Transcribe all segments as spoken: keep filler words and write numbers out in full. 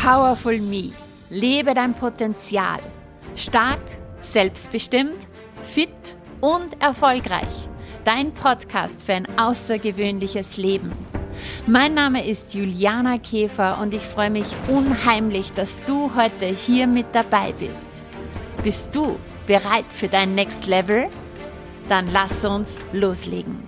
Powerful Me. Lebe dein Potenzial. Stark, selbstbestimmt, fit und erfolgreich. Dein Podcast für ein außergewöhnliches Leben. Mein Name ist Juliana Käfer und ich freue mich unheimlich, dass du heute hier mit dabei bist. Bist du bereit für dein Next Level? Dann lass uns loslegen.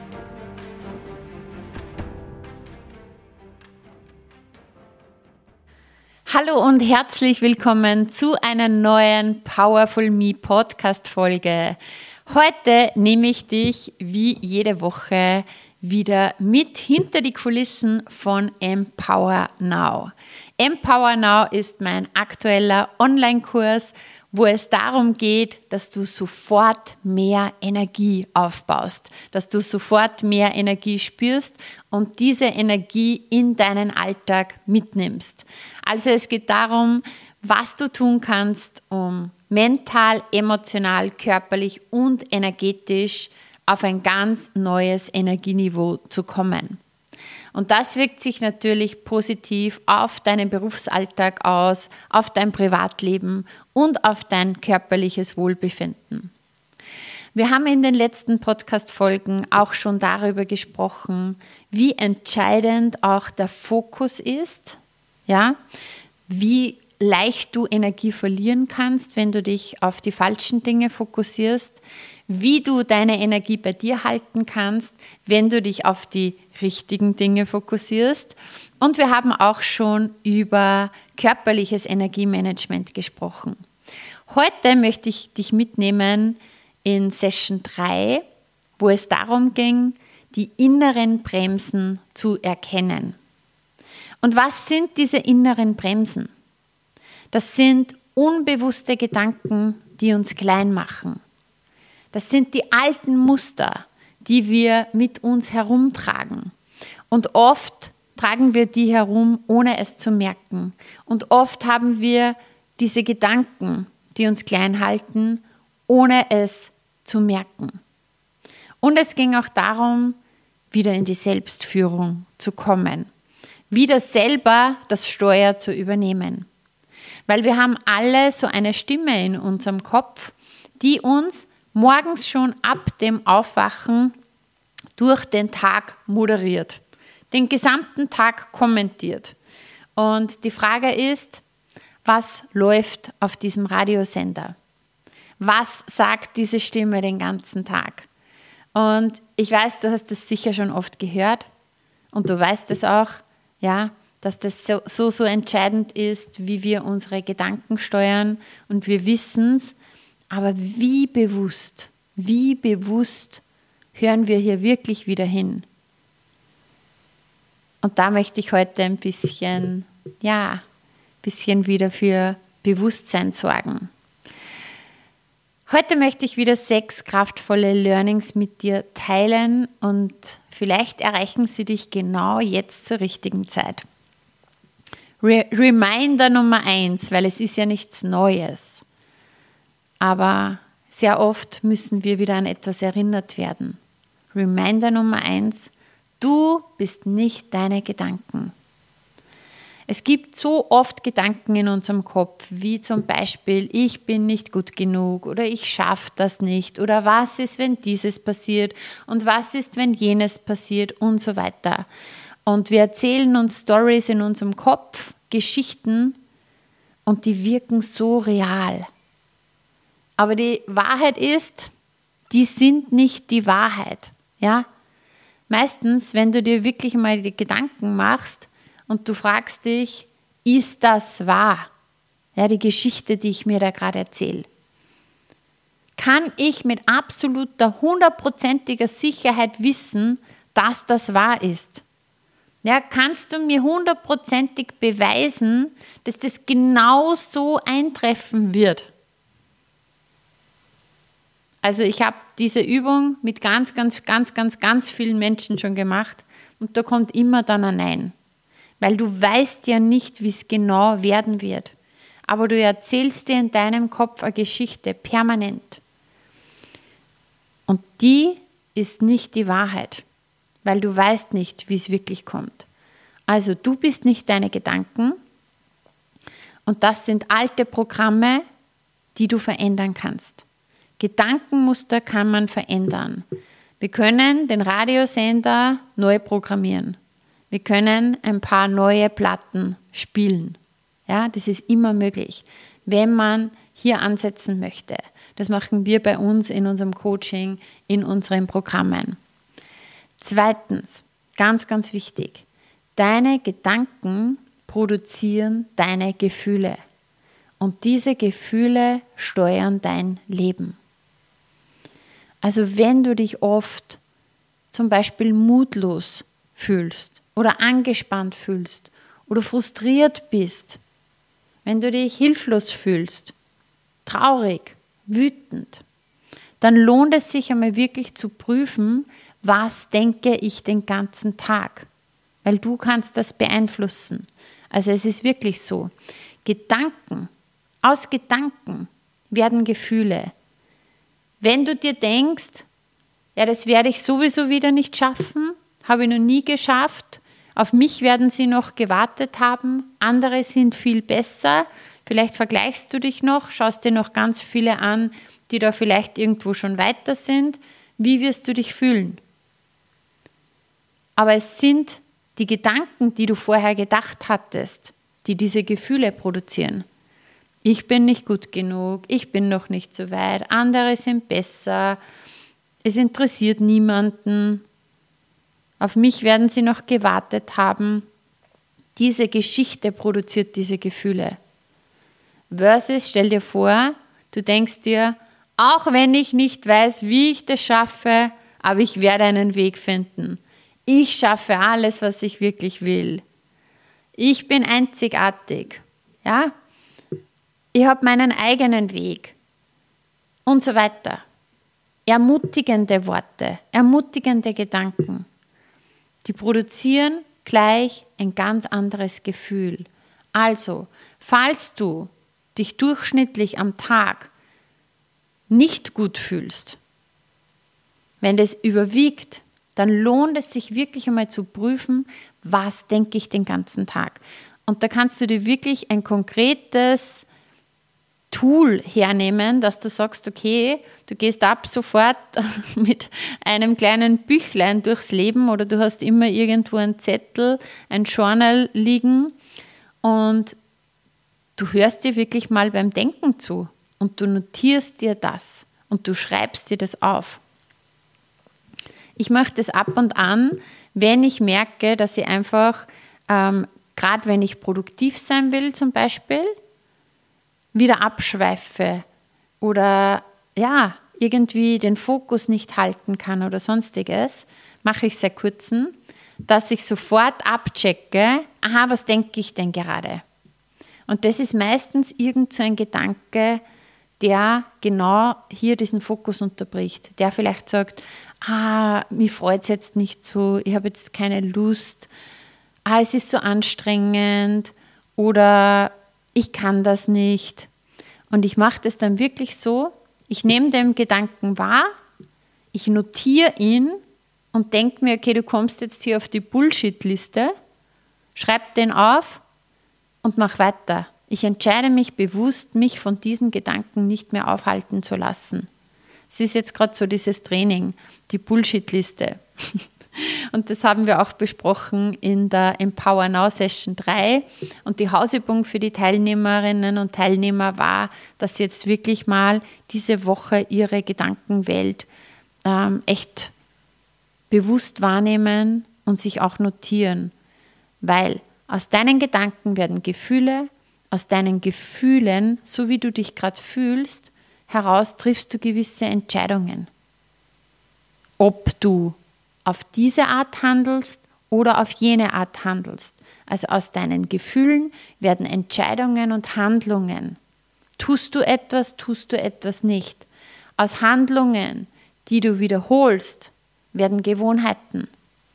Hallo und herzlich willkommen zu einer neuen Powerful Me Podcast Folge. Heute nehme ich dich wie jede Woche wieder mit hinter die Kulissen von Empower Now. Empower Now ist mein aktueller Online-Kurs, wo es darum geht, dass du sofort mehr Energie aufbaust, dass du sofort mehr Energie spürst und diese Energie in deinen Alltag mitnimmst. Also es geht darum, was du tun kannst, um mental, emotional, körperlich und energetisch auf ein ganz neues Energieniveau zu kommen. Und das wirkt sich natürlich positiv auf deinen Berufsalltag aus, auf dein Privatleben und auf dein körperliches Wohlbefinden. Wir haben in den letzten Podcast-Folgen auch schon darüber gesprochen, wie entscheidend auch der Fokus ist, ja, wie leicht du Energie verlieren kannst, wenn du dich auf die falschen Dinge fokussierst, wie du deine Energie bei dir halten kannst, wenn du dich auf die richtigen Dinge fokussierst. Und wir haben auch schon über körperliches Energiemanagement gesprochen. Heute möchte ich dich mitnehmen in Session drei, wo es darum ging, die inneren Bremsen zu erkennen. Und was sind diese inneren Bremsen? Das sind unbewusste Gedanken, die uns klein machen. Das sind die alten Muster, die wir mit uns herumtragen. Und oft tragen wir die herum, ohne es zu merken. Und oft haben wir diese Gedanken, die uns klein halten, ohne es zu merken. Und es ging auch darum, wieder in die Selbstführung zu kommen. Wieder selber das Steuer zu übernehmen. Weil wir haben alle so eine Stimme in unserem Kopf, die uns morgens schon ab dem Aufwachen durch den Tag moderiert, den gesamten Tag kommentiert. Und die Frage ist, was läuft auf diesem Radiosender? Was sagt diese Stimme den ganzen Tag? Und ich weiß, du hast das sicher schon oft gehört und du weißt es auch, ja, dass das so, so, so entscheidend ist, wie wir unsere Gedanken steuern und wir wissen es, aber wie bewusst, wie bewusst hören wir hier wirklich wieder hin? Und da möchte ich heute ein bisschen, ja, ein bisschen wieder für Bewusstsein sorgen. Heute möchte ich wieder sechs kraftvolle Learnings mit dir teilen und vielleicht erreichen sie dich genau jetzt zur richtigen Zeit. Re- Reminder Nummer eins, weil es ist ja nichts Neues. Aber sehr oft müssen wir wieder an etwas erinnert werden. Reminder Nummer eins, du bist nicht deine Gedanken. Es gibt so oft Gedanken in unserem Kopf, wie zum Beispiel, ich bin nicht gut genug oder ich schaffe das nicht oder was ist, wenn dieses passiert und was ist, wenn jenes passiert und so weiter. Und wir erzählen uns Storys in unserem Kopf, Geschichten und die wirken so real. Aber die Wahrheit ist, die sind nicht die Wahrheit. Ja? Meistens, wenn du dir wirklich mal die Gedanken machst und du fragst dich, ist das wahr? Ja, die Geschichte, die ich mir da gerade erzähle. Kann ich mit absoluter, hundertprozentiger Sicherheit wissen, dass das wahr ist? Ja, kannst du mir hundertprozentig beweisen, dass das genau so eintreffen wird? Also ich habe diese Übung mit ganz, ganz, ganz, ganz, ganz vielen Menschen schon gemacht und da kommt immer dann ein Nein. Weil du weißt ja nicht, wie es genau werden wird. Aber du erzählst dir in deinem Kopf eine Geschichte permanent. Und die ist nicht die Wahrheit, weil du weißt nicht, wie es wirklich kommt. Also du bist nicht deine Gedanken Und das sind alte Programme, die du verändern kannst. Gedankenmuster kann man verändern. Wir können den Radiosender neu programmieren. Wir können ein paar neue Platten spielen. Ja, das ist immer möglich, wenn man hier ansetzen möchte. Das machen wir bei uns in unserem Coaching, in unseren Programmen. Zweitens, ganz, ganz wichtig, deine Gedanken produzieren deine Gefühle. Und diese Gefühle steuern dein Leben. Also wenn du dich oft zum Beispiel mutlos fühlst oder angespannt fühlst oder frustriert bist, wenn du dich hilflos fühlst, traurig, wütend, dann lohnt es sich einmal wirklich zu prüfen, was denke ich den ganzen Tag, weil du kannst das beeinflussen. Also es ist wirklich so, Gedanken, aus Gedanken werden Gefühle. Wenn du dir denkst, ja, das werde ich sowieso wieder nicht schaffen, habe ich noch nie geschafft, auf mich werden sie noch gewartet haben, andere sind viel besser, vielleicht vergleichst du dich noch, schaust dir noch ganz viele an, die da vielleicht irgendwo schon weiter sind, wie wirst du dich fühlen? Aber es sind die Gedanken, die du vorher gedacht hattest, die diese Gefühle produzieren. Ich bin nicht gut genug, ich bin noch nicht so weit, andere sind besser, es interessiert niemanden, auf mich werden sie noch gewartet haben. Diese Geschichte produziert diese Gefühle. Versus, stell dir vor, du denkst dir, auch wenn ich nicht weiß, wie ich das schaffe, aber ich werde einen Weg finden. Ich schaffe alles, was ich wirklich will. Ich bin einzigartig. Ja? Ich habe meinen eigenen Weg und so weiter. Ermutigende Worte, ermutigende Gedanken, die produzieren gleich ein ganz anderes Gefühl. Also, falls du dich durchschnittlich am Tag nicht gut fühlst, wenn das überwiegt, dann lohnt es sich wirklich einmal zu prüfen, was denke ich den ganzen Tag. Und da kannst du dir wirklich ein konkretes Tool hernehmen, dass du sagst, okay, du gehst ab sofort mit einem kleinen Büchlein durchs Leben oder du hast immer irgendwo einen Zettel, ein Journal liegen und du hörst dir wirklich mal beim Denken zu und du notierst dir das und du schreibst dir das auf. Ich mache das ab und an, wenn ich merke, dass ich einfach, ähm, gerade wenn ich produktiv sein will zum Beispiel, wieder abschweife oder ja, irgendwie den Fokus nicht halten kann oder sonstiges, mache ich seit kurzem, dass ich sofort abchecke, aha, was denke ich denn gerade? Und das ist meistens irgend so ein Gedanke, der genau hier diesen Fokus unterbricht, der vielleicht sagt, ah, mich freut es jetzt nicht so, ich habe jetzt keine Lust, ah, es ist so anstrengend oder ich kann das nicht. Und ich mache das dann wirklich so, ich nehme den Gedanken wahr, ich notiere ihn und denke mir, okay, du kommst jetzt hier auf die Bullshit-Liste, schreib den auf und mach weiter. Ich entscheide mich bewusst, mich von diesen Gedanken nicht mehr aufhalten zu lassen. Es ist jetzt gerade so dieses Training, die Bullshit-Liste. Und das haben wir auch besprochen in der Empower Now Session drei. Und die Hausübung für die Teilnehmerinnen und Teilnehmer war, dass sie jetzt wirklich mal diese Woche ihre Gedankenwelt ähm, echt bewusst wahrnehmen und sich auch notieren. Weil aus deinen Gedanken werden Gefühle, aus deinen Gefühlen, so wie du dich gerade fühlst, heraus triffst du gewisse Entscheidungen. Ob du auf diese Art handelst oder auf jene Art handelst. Also aus deinen Gefühlen werden Entscheidungen und Handlungen. Tust du etwas, tust du etwas nicht. Aus Handlungen, die du wiederholst, werden Gewohnheiten.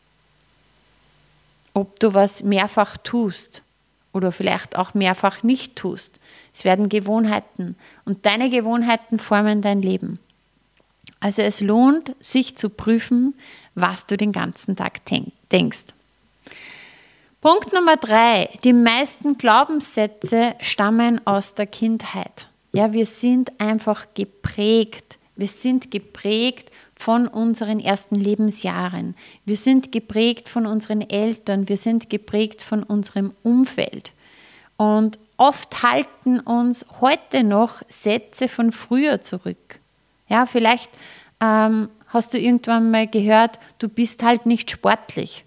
Ob du was mehrfach tust oder vielleicht auch mehrfach nicht tust. Es werden Gewohnheiten und deine Gewohnheiten formen dein Leben. Also es lohnt, sich zu prüfen, was du den ganzen Tag denkst. Punkt Nummer drei. Die meisten Glaubenssätze stammen aus der Kindheit. Ja, wir sind einfach geprägt. Wir sind geprägt von unseren ersten Lebensjahren. Wir sind geprägt von unseren Eltern. Wir sind geprägt von unserem Umfeld. Und oft halten uns heute noch Sätze von früher zurück. Ja, vielleicht ähm, hast du irgendwann mal gehört, du bist halt nicht sportlich.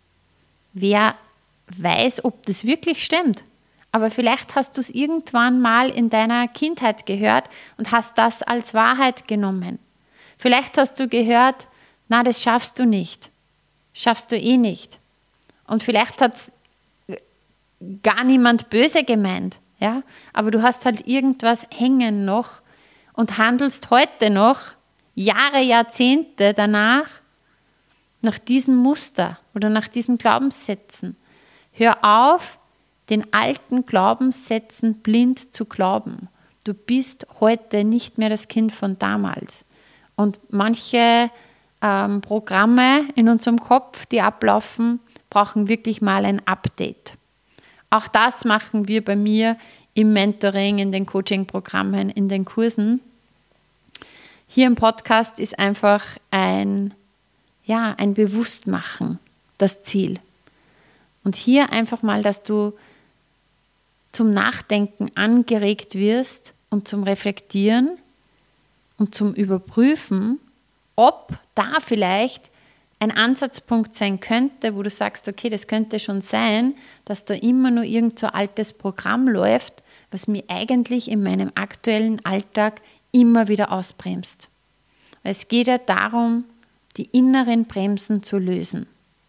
Wer weiß, ob das wirklich stimmt. Aber vielleicht hast du es irgendwann mal in deiner Kindheit gehört und hast das als Wahrheit genommen. Vielleicht hast du gehört, na, das schaffst du nicht. Schaffst du eh nicht. Und vielleicht hat es gar niemand böse gemeint. Ja? Aber du hast halt irgendwas hängen noch und handelst heute noch, Jahre, Jahrzehnte danach, nach diesem Muster oder nach diesen Glaubenssätzen. Hör auf, den alten Glaubenssätzen blind zu glauben. Du bist heute nicht mehr das Kind von damals. Und manche ähm, Programme in unserem Kopf, die ablaufen, brauchen wirklich mal ein Update. Auch das machen wir bei mir im Mentoring, in den Coaching-Programmen, in den Kursen. Hier im Podcast ist einfach ein, ja, ein Bewusstmachen das Ziel. Und hier einfach mal, dass du zum Nachdenken angeregt wirst und zum Reflektieren und zum Überprüfen, ob da vielleicht ein Ansatzpunkt sein könnte, wo du sagst, okay, das könnte schon sein, dass da immer nur irgend so ein altes Programm läuft, was mir eigentlich in meinem aktuellen Alltag immer wieder ausbremst. Es geht ja darum, die inneren Bremsen zu lösen.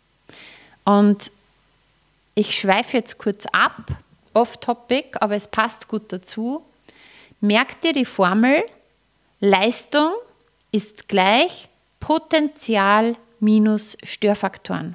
Und ich schweife jetzt kurz ab, off-topic, aber es passt gut dazu. Merk dir die Formel, Leistung ist gleich Potenzial minus Störfaktoren.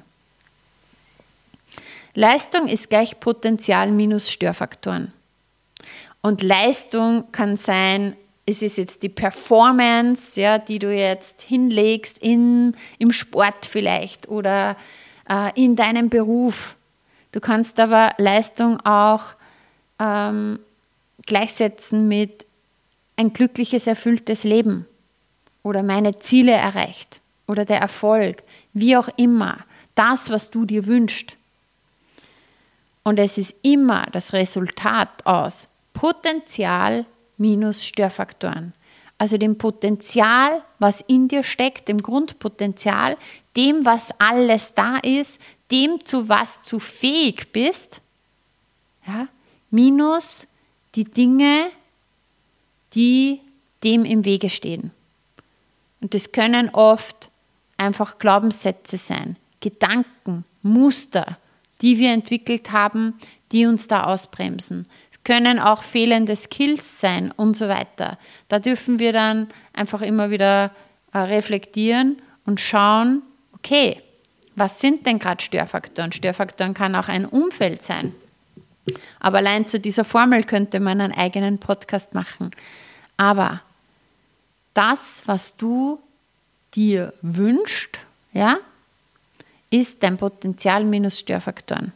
Leistung ist gleich Potenzial minus Störfaktoren. Und Leistung kann sein, es ist jetzt die Performance, ja, die du jetzt hinlegst in, im Sport vielleicht oder äh, in deinem Beruf. Du kannst aber Leistung auch ähm, gleichsetzen mit ein glückliches, erfülltes Leben oder meine Ziele erreicht oder der Erfolg, wie auch immer, das, was du dir wünschst. Und es ist immer das Resultat aus Potenzial minus Störfaktoren. Also dem Potenzial, was in dir steckt, dem Grundpotenzial, dem, was alles da ist, dem, zu was du fähig bist, ja, minus die Dinge, die dem im Wege stehen. Und das können oft einfach Glaubenssätze sein, Gedanken, Muster, die wir entwickelt haben, die uns da ausbremsen. Es können auch fehlende Skills sein und so weiter. Da dürfen wir dann einfach immer wieder äh, reflektieren und schauen, okay, was sind denn gerade Störfaktoren? Störfaktoren kann auch ein Umfeld sein. Aber allein zu dieser Formel könnte man einen eigenen Podcast machen. Aber das, was du dir wünschst, ja, ist dein Potenzial minus Störfaktoren.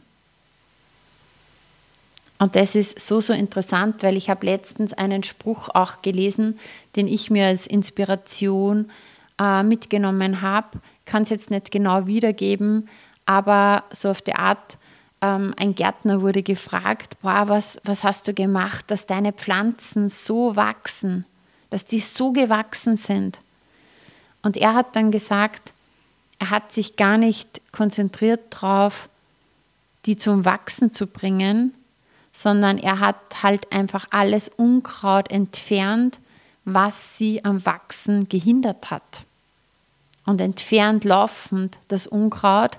Und das ist so, so interessant, weil ich habe letztens einen Spruch auch gelesen, den ich mir als Inspiration äh, mitgenommen habe. Ich kann es jetzt nicht genau wiedergeben, aber so auf die Art, ähm, ein Gärtner wurde gefragt, boah, was, was hast du gemacht, dass deine Pflanzen so wachsen, dass die so gewachsen sind. Und er hat dann gesagt, er hat sich gar nicht konzentriert darauf, die zum Wachsen zu bringen, sondern er hat halt einfach alles Unkraut entfernt, was sie am Wachsen gehindert hat. Und entfernt laufend das Unkraut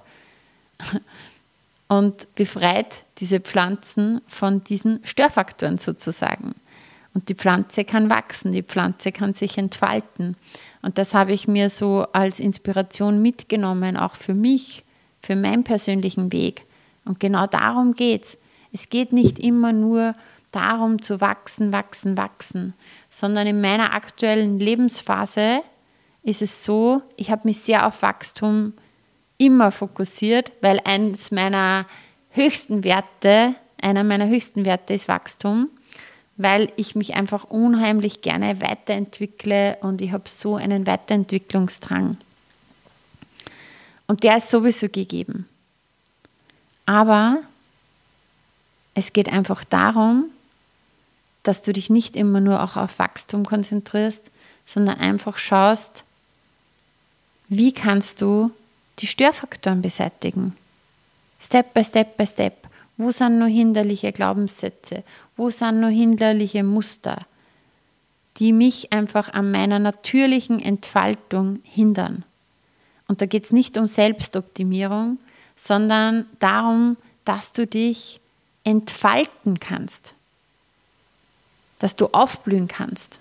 und befreit diese Pflanzen von diesen Störfaktoren sozusagen. Und die Pflanze kann wachsen, die Pflanze kann sich entfalten. Und das habe ich mir so als Inspiration mitgenommen, auch für mich, für meinen persönlichen Weg. Und genau darum geht es. Es geht nicht immer nur darum zu wachsen, wachsen, wachsen, sondern in meiner aktuellen Lebensphase ist es so, ich habe mich sehr auf Wachstum immer fokussiert, weil eines meiner höchsten Werte, einer meiner höchsten Werte ist Wachstum, weil ich mich einfach unheimlich gerne weiterentwickle und ich habe so einen Weiterentwicklungsdrang. Und der ist sowieso gegeben. Aber es geht einfach darum, dass du dich nicht immer nur auch auf Wachstum konzentrierst, sondern einfach schaust, wie kannst du die Störfaktoren beseitigen. Step by Step by Step. Wo sind noch hinderliche Glaubenssätze? Wo sind noch hinderliche Muster, die mich einfach an meiner natürlichen Entfaltung hindern? Und da geht es nicht um Selbstoptimierung, sondern darum, dass du dich entfalten kannst. Dass du aufblühen kannst.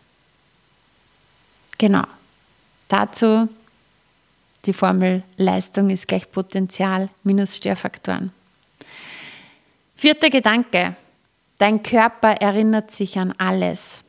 Genau. Dazu die Formel Leistung ist gleich Potenzial minus Störfaktoren. Vierter Gedanke. Dein Körper erinnert sich an alles.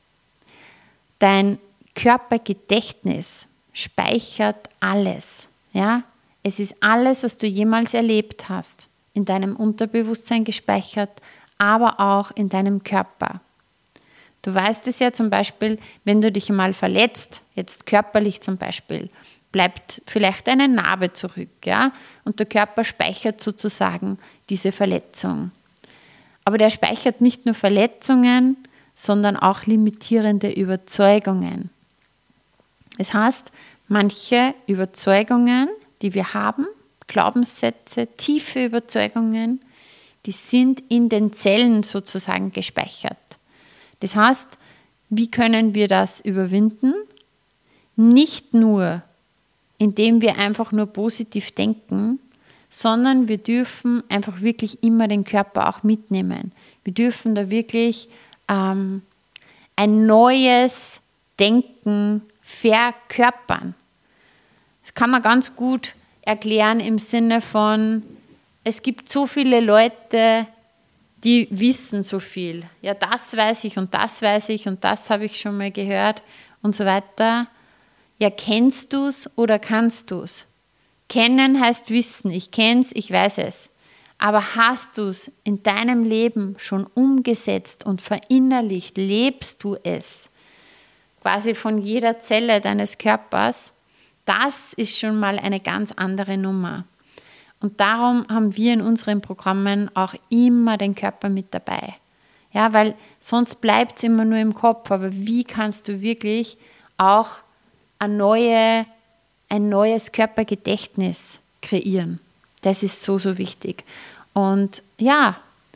Dein Körpergedächtnis speichert alles. Ja? Es ist alles, was du jemals erlebt hast, in deinem Unterbewusstsein gespeichert, aber auch in deinem Körper. Du weißt es ja zum Beispiel, wenn du dich mal verletzt, jetzt körperlich zum Beispiel, bleibt vielleicht eine Narbe zurück, ja? Und der Körper speichert sozusagen diese Verletzung. Aber der speichert nicht nur Verletzungen, sondern auch limitierende Überzeugungen. Das heißt, manche Überzeugungen, die wir haben, Glaubenssätze, tiefe Überzeugungen, die sind in den Zellen sozusagen gespeichert. Das heißt, wie können wir das überwinden? Nicht nur, indem wir einfach nur positiv denken, sondern wir dürfen einfach wirklich immer den Körper auch mitnehmen. Wir dürfen da wirklich ähm, ein neues Denken verkörpern. Das kann man ganz gut erklären im Sinne von, es gibt so viele Leute, die wissen so viel. Ja, das weiß ich und das weiß ich und das habe ich schon mal gehört und so weiter. Ja, kennst du es oder kannst du es? Kennen heißt wissen. Ich kenne es, ich weiß es. Aber hast du es in deinem Leben schon umgesetzt und verinnerlicht? Lebst du es? Quasi von jeder Zelle deines Körpers. Das ist schon mal eine ganz andere Nummer. Und darum haben wir in unseren Programmen auch immer den Körper mit dabei. Ja, weil sonst bleibt es immer nur im Kopf. Aber wie kannst du wirklich auch eine neue, ein neues Körpergedächtnis kreieren? Das ist so, so wichtig. Und ja,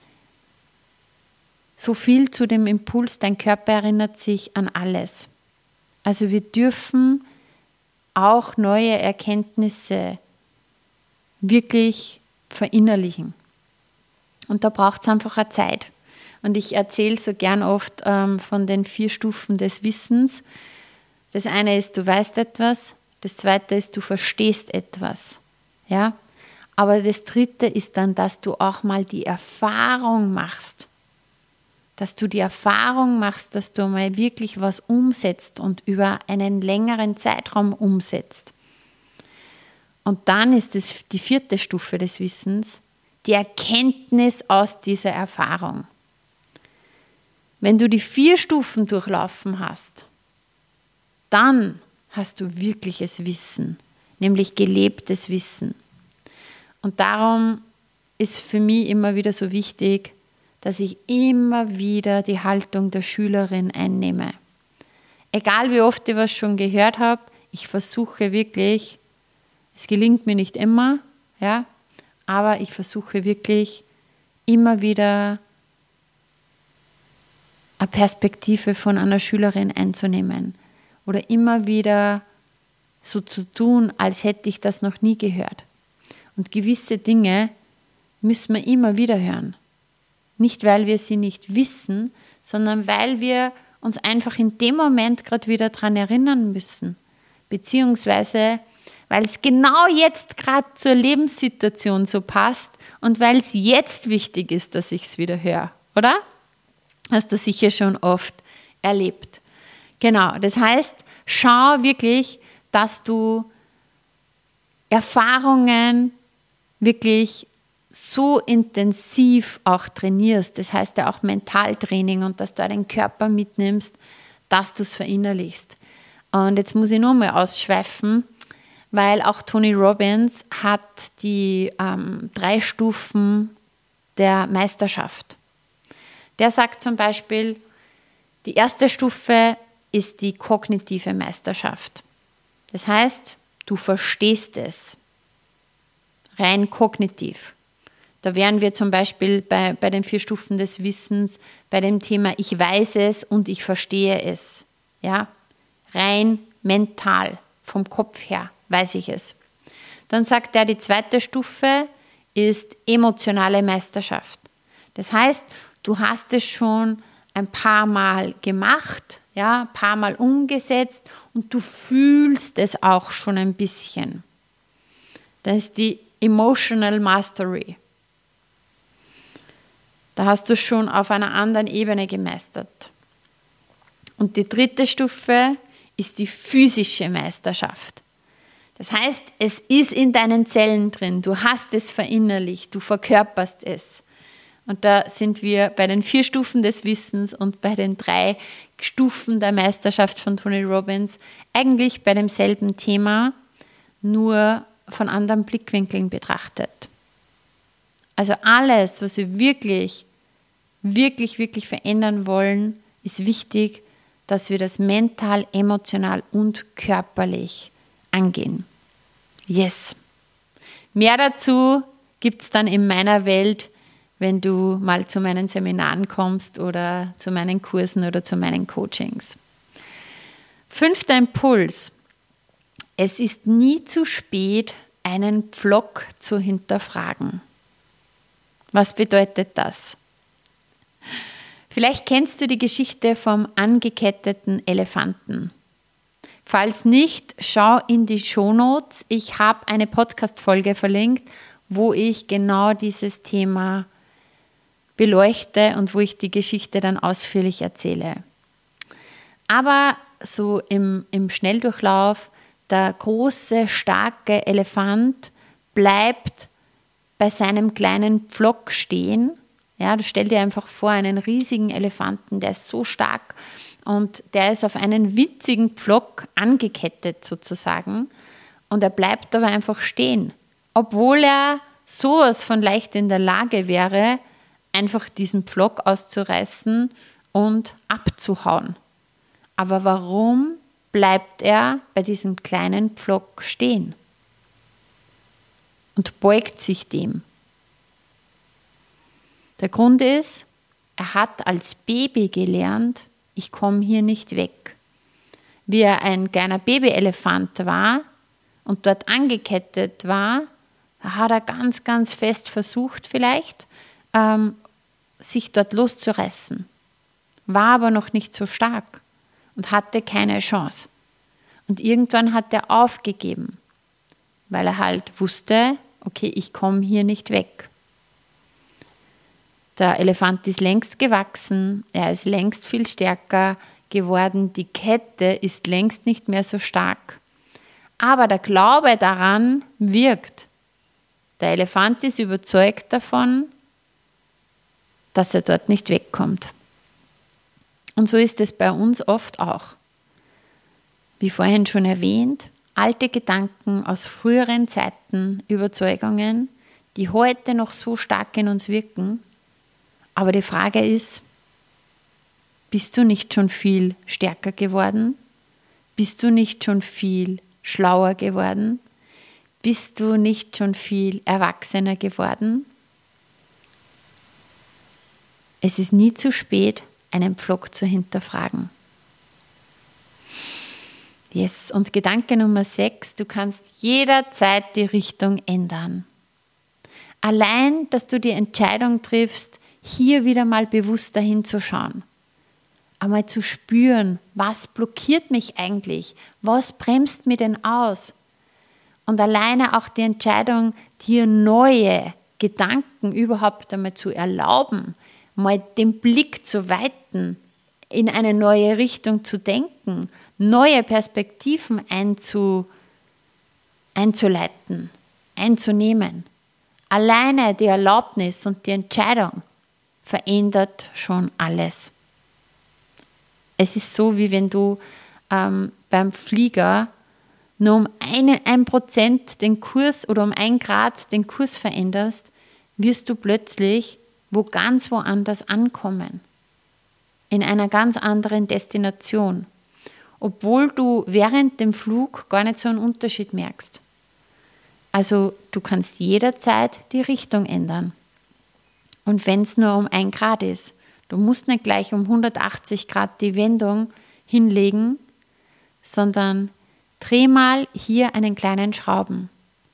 so viel zu dem Impuls, dein Körper erinnert sich an alles. Also wir dürfen auch neue Erkenntnisse wirklich verinnerlichen. Und da braucht es einfach eine Zeit. Und ich erzähle so gern oft ähm, von den vier Stufen des Wissens. Das eine ist, du weißt etwas. Das zweite ist, du verstehst etwas. Ja? Aber das dritte ist dann, dass du auch mal die Erfahrung machst. Dass du die Erfahrung machst, dass du mal wirklich was umsetzt und über einen längeren Zeitraum umsetzt. Und dann ist es die vierte Stufe des Wissens, die Erkenntnis aus dieser Erfahrung. Wenn du die vier Stufen durchlaufen hast, dann hast du wirkliches Wissen, nämlich gelebtes Wissen. Und darum ist für mich immer wieder so wichtig, dass ich immer wieder die Haltung der Schülerin einnehme. Egal wie oft ich was schon gehört habe, ich versuche wirklich, es gelingt mir nicht immer, ja, aber ich versuche wirklich immer wieder eine Perspektive von einer Schülerin einzunehmen oder immer wieder so zu tun, als hätte ich das noch nie gehört. Und gewisse Dinge müssen wir immer wieder hören. Nicht, weil wir sie nicht wissen, sondern weil wir uns einfach in dem Moment gerade wieder daran erinnern müssen. Beziehungsweise, weil es genau jetzt gerade zur Lebenssituation so passt und weil es jetzt wichtig ist, dass ich es wieder höre, oder? Hast du sicher schon oft erlebt. Genau, das heißt, schau wirklich, dass du Erfahrungen wirklich so intensiv auch trainierst, das heißt ja auch Mentaltraining und dass du auch den Körper mitnimmst, dass du es verinnerlichst. Und jetzt muss ich nur mal ausschweifen, weil auch Tony Robbins hat die ähm, drei Stufen der Meisterschaft. Der sagt zum Beispiel, die erste Stufe ist die kognitive Meisterschaft. Das heißt, du verstehst es, rein kognitiv. Da wären wir zum Beispiel bei, bei den vier Stufen des Wissens, bei dem Thema ich weiß es und ich verstehe es. Ja? Rein mental, vom Kopf her weiß ich es. Dann sagt er, die zweite Stufe ist emotionale Meisterschaft. Das heißt, du hast es schon ein paar Mal gemacht, ja, ein paar Mal umgesetzt und du fühlst es auch schon ein bisschen. Das ist die Emotional Mastery. Da hast du schon auf einer anderen Ebene gemeistert. Und die dritte Stufe ist die physische Meisterschaft. Das heißt, es ist in deinen Zellen drin, du hast es verinnerlicht, du verkörperst es. Und da sind wir bei den vier Stufen des Wissens und bei den drei Stufen der Meisterschaft von Tony Robbins eigentlich bei demselben Thema, nur von anderen Blickwinkeln betrachtet. Also alles, was wir wirklich, wirklich, wirklich verändern wollen, ist wichtig, dass wir das mental, emotional und körperlich angehen. Yes. Mehr dazu gibt es dann in meiner Welt, wenn du mal zu meinen Seminaren kommst oder zu meinen Kursen oder zu meinen Coachings. Fünfter Impuls. Es ist nie zu spät, einen Pflock zu hinterfragen. Was bedeutet das? Vielleicht kennst du die Geschichte vom angeketteten Elefanten. Falls nicht, schau in die Shownotes. Ich habe eine Podcast-Folge verlinkt, wo ich genau dieses Thema beleuchte und wo ich die Geschichte dann ausführlich erzähle. Aber so im, im Schnelldurchlauf, der große, starke Elefant bleibt bei seinem kleinen Pflock stehen. Ja, stell dir einfach vor, einen riesigen Elefanten, der ist so stark und der ist auf einen winzigen Pflock angekettet sozusagen und er bleibt aber einfach stehen, obwohl er sowas von leicht in der Lage wäre, einfach diesen Pflock auszureißen und abzuhauen. Aber warum bleibt er bei diesem kleinen Pflock stehen und beugt sich dem? Der Grund ist, er hat als Baby gelernt, ich komme hier nicht weg. Wie er ein kleiner Babyelefant war und dort angekettet war, da hat er ganz, ganz fest versucht vielleicht, ähm, sich dort loszureißen. War aber noch nicht so stark und hatte keine Chance. Und irgendwann hat er aufgegeben, weil er halt wusste, okay, ich komme hier nicht weg. Der Elefant ist längst gewachsen, er ist längst viel stärker geworden, die Kette ist längst nicht mehr so stark. Aber der Glaube daran wirkt. Der Elefant ist überzeugt davon, dass er dort nicht wegkommt. Und so ist es bei uns oft auch. Wie vorhin schon erwähnt, alte Gedanken aus früheren Zeiten, Überzeugungen, die heute noch so stark in uns wirken. Aber die Frage ist, bist du nicht schon viel stärker geworden? Bist du nicht schon viel schlauer geworden? Bist du nicht schon viel erwachsener geworden? Es ist nie zu spät, einen Pflock zu hinterfragen. Yes, und Gedanke Nummer sechs, du kannst jederzeit die Richtung ändern. Allein, dass du die Entscheidung triffst, hier wieder mal bewusster hinzuschauen. Einmal zu spüren, was blockiert mich eigentlich? Was bremst mich denn aus? Und alleine auch die Entscheidung, dir neue Gedanken überhaupt einmal zu erlauben, mal den Blick zu weiten, in eine neue Richtung zu denken, neue Perspektiven einzu, einzuleiten, einzunehmen. Alleine die Erlaubnis und die Entscheidung verändert schon alles. Es ist so, wie wenn du ähm, beim Flieger nur um eine, ein Prozent den Kurs oder um ein Grad den Kurs veränderst, wirst du plötzlich wo ganz woanders ankommen. In einer ganz anderen Destination. Obwohl du während dem Flug gar nicht so einen Unterschied merkst. Also du kannst jederzeit die Richtung ändern. Und wenn es nur um ein Grad ist, du musst nicht gleich um hundertachtzig Grad die Wendung hinlegen, sondern dreh mal hier einen kleinen Schrauben.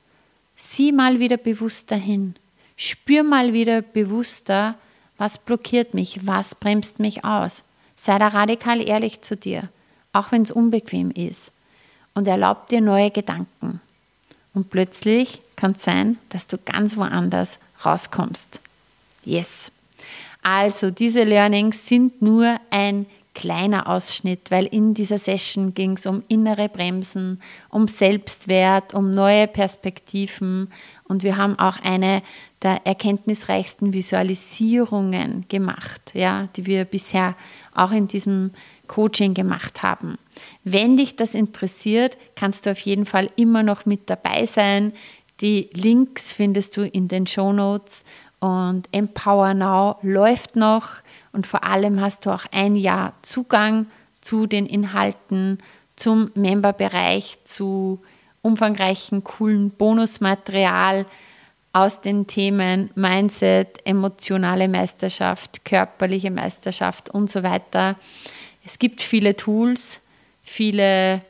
Sieh mal wieder bewusster hin. Spür mal wieder bewusster, was blockiert mich, was bremst mich aus. Sei da radikal ehrlich zu dir, auch wenn es unbequem ist. Und erlaub dir neue Gedanken. Und plötzlich kann es sein, dass du ganz woanders rauskommst. Yes! Also diese Learnings sind nur ein kleiner Ausschnitt, weil in dieser Session ging es um innere Bremsen, um Selbstwert, um neue Perspektiven und wir haben auch eine der erkenntnisreichsten Visualisierungen gemacht, ja, die wir bisher auch in diesem Coaching gemacht haben. Wenn dich das interessiert, kannst du auf jeden Fall immer noch mit dabei sein. Die Links findest du in den Shownotes und Empower Now läuft noch. Und vor allem hast du auch ein Jahr Zugang zu den Inhalten, zum Memberbereich, zu umfangreichen, coolen Bonusmaterial aus den Themen Mindset, emotionale Meisterschaft, körperliche Meisterschaft und so weiter. Es gibt viele Tools, viele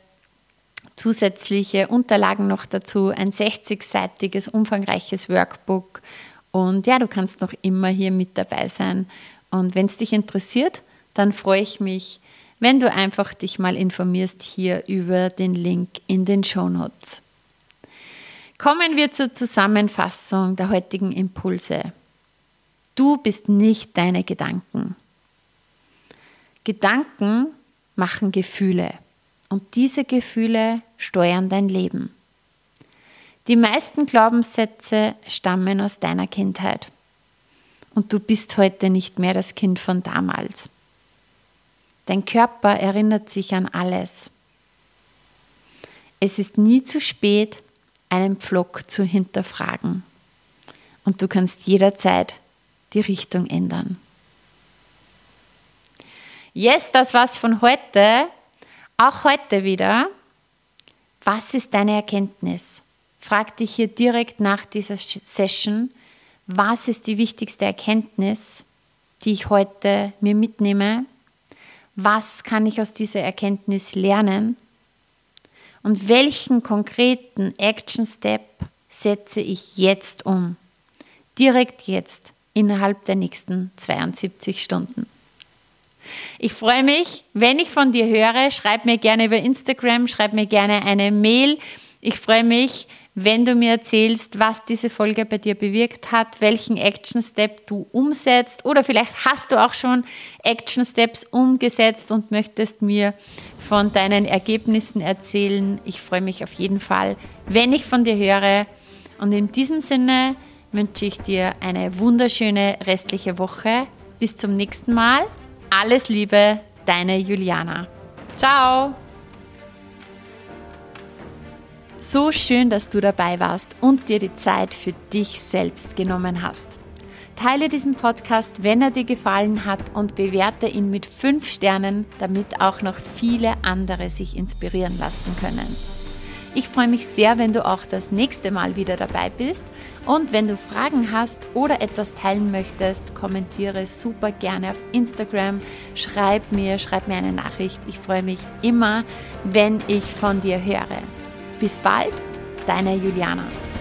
zusätzliche Unterlagen noch dazu, ein sechzigseitiges, umfangreiches Workbook. Und ja, du kannst noch immer hier mit dabei sein. Und wenn es dich interessiert, dann freue ich mich, wenn du einfach dich mal informierst hier über den Link in den Shownotes. Kommen wir zur Zusammenfassung der heutigen Impulse. Du bist nicht deine Gedanken. Gedanken machen Gefühle und diese Gefühle steuern dein Leben. Die meisten Glaubenssätze stammen aus deiner Kindheit. Und du bist heute nicht mehr das Kind von damals. Dein Körper erinnert sich an alles. Es ist nie zu spät, einen Pflock zu hinterfragen. Und du kannst jederzeit die Richtung ändern. Yes, das war's von heute. Auch heute wieder. Was ist deine Erkenntnis? Frag dich hier direkt nach dieser Session, was ist die wichtigste Erkenntnis, die ich heute mir mitnehme? Was kann ich aus dieser Erkenntnis lernen? Und welchen konkreten Action Step setze ich jetzt um? Direkt jetzt, innerhalb der nächsten zweiundsiebzig Stunden. Ich freue mich, wenn ich von dir höre. Schreib mir gerne über Instagram, schreib mir gerne eine Mail. Ich freue mich, wenn du mir erzählst, was diese Folge bei dir bewirkt hat, welchen Action Step du umsetzt oder vielleicht hast du auch schon Action Steps umgesetzt und möchtest mir von deinen Ergebnissen erzählen. Ich freue mich auf jeden Fall, wenn ich von dir höre. Und in diesem Sinne wünsche ich dir eine wunderschöne restliche Woche. Bis zum nächsten Mal. Alles Liebe, deine Juliana. Ciao! So schön, dass du dabei warst und dir die Zeit für dich selbst genommen hast. Teile diesen Podcast, wenn er dir gefallen hat und bewerte ihn mit fünf Sternen, damit auch noch viele andere sich inspirieren lassen können. Ich freue mich sehr, wenn du auch das nächste Mal wieder dabei bist und wenn du Fragen hast oder etwas teilen möchtest, kommentiere super gerne auf Instagram, schreib mir, schreib mir eine Nachricht. Ich freue mich immer, wenn ich von dir höre. Bis bald, deine Juliana.